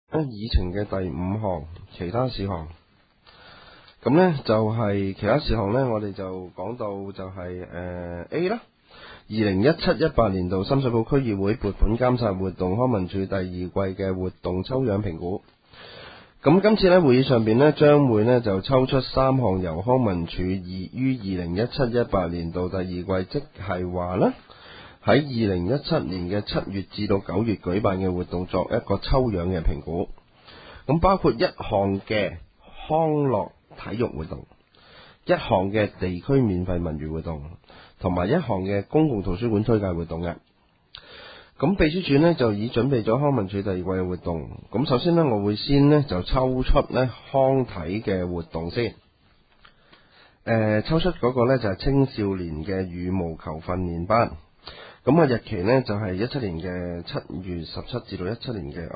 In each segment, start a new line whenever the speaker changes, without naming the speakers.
議程嘅第5項其他事項。咁呢就係其他事項呢，我哋就講到就係A 啦，2017-18年度深水埗區議會撥款監察活動康文署第2季嘅活動抽樣評估。咁今次呢會議上邊呢，將會呢就抽出3項由康文署於2017-18年度第2季，即係話呢喺2017年嘅7月至到9月舉辦嘅活動作一個抽樣嘅評估。咁包括1項嘅康樂體育活動，一項嘅地區免費文娛活動，同埋一項嘅公共圖書館推介活動嘅。咁秘書處呢就已準備咗康文署第2季嘅活動。咁首先呢，我會先呢就抽出呢康體嘅活動先。抽出嗰個呢就係青少年嘅羽毛球訓練班。咁日期呢就係17年嘅7月17至到17年嘅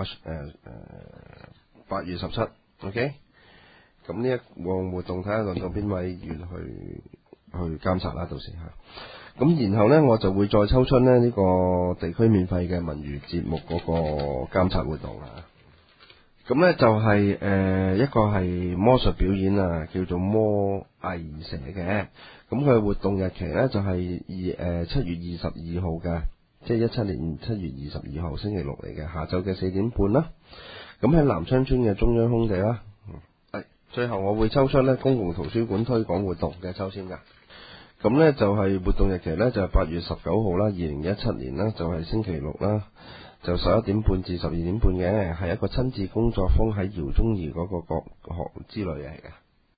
8月17。OK。咁呢一項活動睇下輪到邊位議員去監察啦，到時吓。咁然後呢，我就會再抽出呢個地區免費嘅文娛節目嗰個監察活動啊。咁呢就係一個係魔術表演啊，叫做魔藝社嘅。咁佢嘅活動日期呢就係7月22號嘅，即係17年7月22號星期六嚟嘅，下晝嘅4點半啦。咁喺南昌村嘅中央空地啦。最後我會抽出呢公共圖書館推廣活動嘅抽籤㗎。咁呢就係活動日期呢就係8月19號啦，2017年啦，就係星期六啦，就11點半至12點半嘅，係一個親子工作坊喺饒宗頤嗰個國學之旅嚟嘅。